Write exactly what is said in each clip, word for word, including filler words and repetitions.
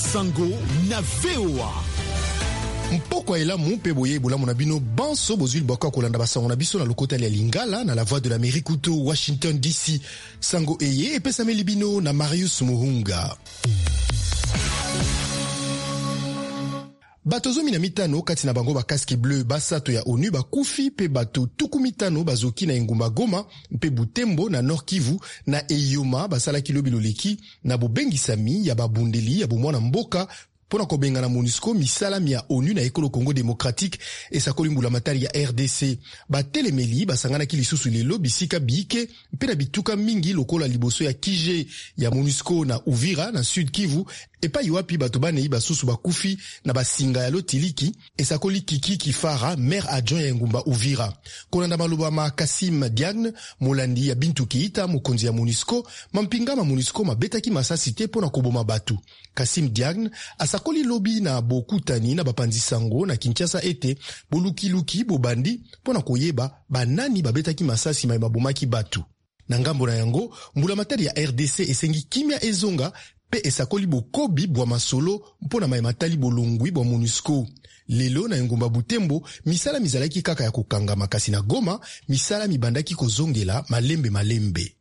Sango na V O A. Mpoko ela mumpe boye bolamu na bino banso bozuli baka kolanda basango na biso na lokota ya Lingala na la voix de l'Amérique to Washington D C. Sango eye epesameli bino na Marius Muhunga. Bato zomi na mitano kati na bango ba casque bleu basato ya ONU bakufi pe bato tuku mitano bazoki na engumba Goma mpe Butembo na Nord Kivu na Eyoma basala kilobi loleki na bobengisami ya babundeli ya bomwana mboka pona kobenga na MONUSCO misala ya ONU na ekolo Congo démocratique esakoli mbula matari ya R D C. Batelemeli basangana ki lisusu lelo bisika biike mpe na bituka mingi lokola liboso ya Kije ya MONUSCO na Uvira na Sud Kivu epa yuapi bato banei basusu bakufi na basinga ya lotiliki esakoli Kiki Kifara maire adjoint ya ngumba Uvira. Kolanda maloba ma Kassim Diagne molandi ya Bintu Keita mokonzi ya MONUSCO mampinga ma MONUSCO mabetaki masasi te pona koboma batu. Kassim Diagne asakoli lobi na bokutani na bapanzi sango na Kinshasa ete bolukiluki bobandi pona koyeba banani babetaki masasi mai mabomaki batu. Na ngambo na yango mbula matari ya R D C esengi kimia ezonga pe esakoli bokobi bwa masolo mpona mai matali bolongwi bwa MONUSCO. Lelo na ngumba Butembo misala mizalaki kaka ya kokanga makasi na Goma misala mibandaki kozongela malembe malembe.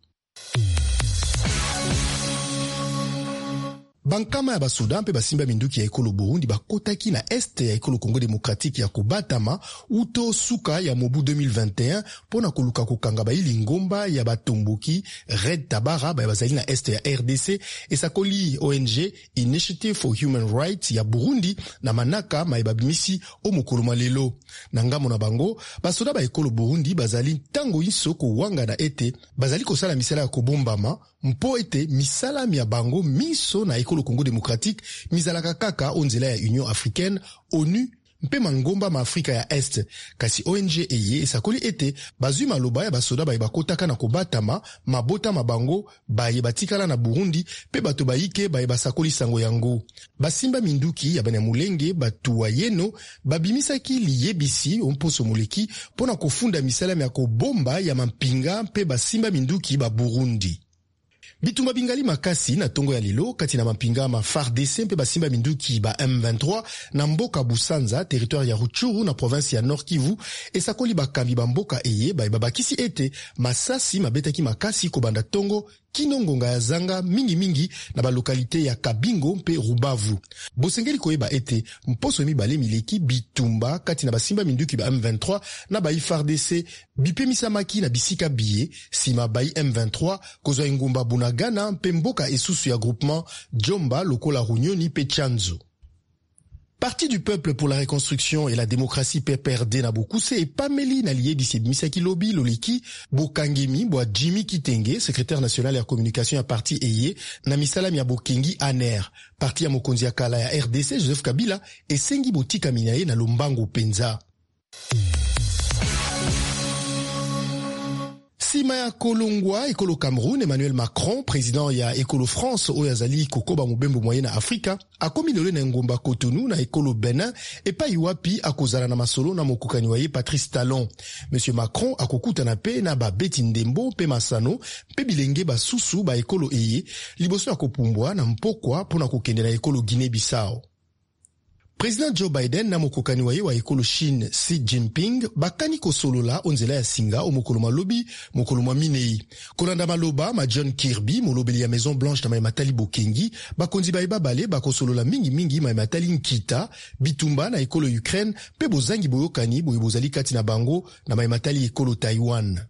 Bankama ya basuda mpe basimba minduki ya ekolo Burundi bakotaki na este ya ekolo Congo démocratique ya kobatama uto suka ya mobu deux mille vingt et un pona koluka kokanga baili ngomba ya batomboki Red Tabara ba bazali na este ya R D C esakoli O N G Initiative for Human Rights ya Burundi na manaka maibabimisi o mokolo malelo. Na ngamo na bango basuda ba ekolo Burundi bazali tango isoko wanga na ete bazali kosala misala ya kobombama mpo ete misala ya bango miso na ekolo Congo démocratique mizalaka kaka onzela ya Union africaine ONU mpe mangomba ma Afrika ya Est kasi O N G eye esakoli ete bazwi maloba ya basoda baye bakotaka na kobatama mabota mabango baye batikala na Burundi pe bato baike baye basakoli sango yango. Basimba minduki ya bana mulenge batu wa yeno babimisaki liyebisi omposo moleki pona kofunda misala ya kobomba ya mampinga pe basimba minduki ba Burundi. Bitumba bingali makasi na tongo ya lilo kati na mampinga ma F A R D C mpe basimba minduki ba M vingt-trois na mboka Busanza territoire ya Rutshuru na province ya Nord Kivu esakoli bakambi ba mboka eye ba babakisi ete masasi mabetaki makasi kobanda tongo kinongonga ya zanga mingi mingi na ba lokalite ya Kabingo mpe Rubavu. Bosengeli koyeba ete mposo mibale mileki bitumba kati na basimba minduki ba M vingt-trois na ba F A R D C bipemisa maki na bisika biye sima ba M vingt-trois kozwa ngumba Bunagana mpe mboka esusu ya groupement Jomba lokola Runyoni pe Chanzo. Parti du peuple pour la reconstruction et la démocratie P P R D na Bokuse et Pameli na liye bisi misaki lobi loliki Bokangemi bwa Jimmy Kitenge secrétaire national ya communication ya parti eye na misala ya Bokengi Aner parti ya mokonzi ya kala ya R D C Joseph Kabila esengi botika minaye na lombango penza. Sima ya kolongwa ekolo Cameroun, Emmanuel Macron, président ya ekolo France oyo azali kokoba mobembo moyen na Afrika, akomi lelo na ngomba Cotonou na ekolo Benin epa iwapi akozala na masolo na mokukani wa ye Patrice Talon. Monsieur Macron akokutana pe na ba Beti Ndembo pe Masano pe bilenge basusu ba ekolo eye liboso ya kopumbwa na mpokwa pona kokende na ekolo Guinée-Bissau. Président Joe Biden na mokokani wa ye wa ekolo Chine Xi Jinping bakani kosolola onzela ya singa o mokolo malobi mokolo mwa minei. Kolanda maloba ma John Kirby molobeli ya Maison Blanche na Matali Bokengi bakonzi ba ibabale bakosolola mingi mingi ma Matali Nkita bitumba na ekolo Ukraine pe bozangi boyokani boye bozali kati na bango na Matali ekolo Taiwan.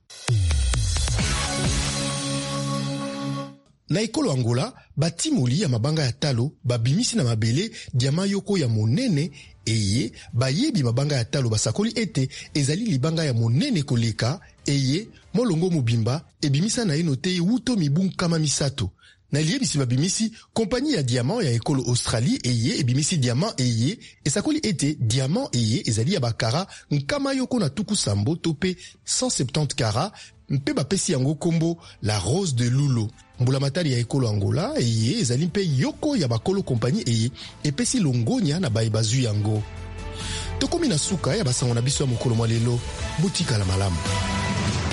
Na ekolo Angola, batimoli ya mabanga ya talo, babimisi na mabele, diama yoko ya monene, eye, bayebi mabanga ya talo basakoli ete, ezali libanga ya monene koleka, eye, molongo mobimba, ebimisa na enote wuto mibung kama misato. Na liebisi babimisi, kompani ya diamant ya ekolo Australie, eye, ebimisi diamant eye, esakoli ete, diamant eye, ezali ya bakara, nkama yoko na tuku sambo tope cent soixante-dix kara, mpe bapesi yango kombo la rose de Lulo. Mbula matari ya ekolo Angola eye ezali mpe yoko ya bakolo kompani eye epesi longonya na baibazu yango. Tokomi na suka ya basango na biso ya mokolo mwalelo butika la malamu.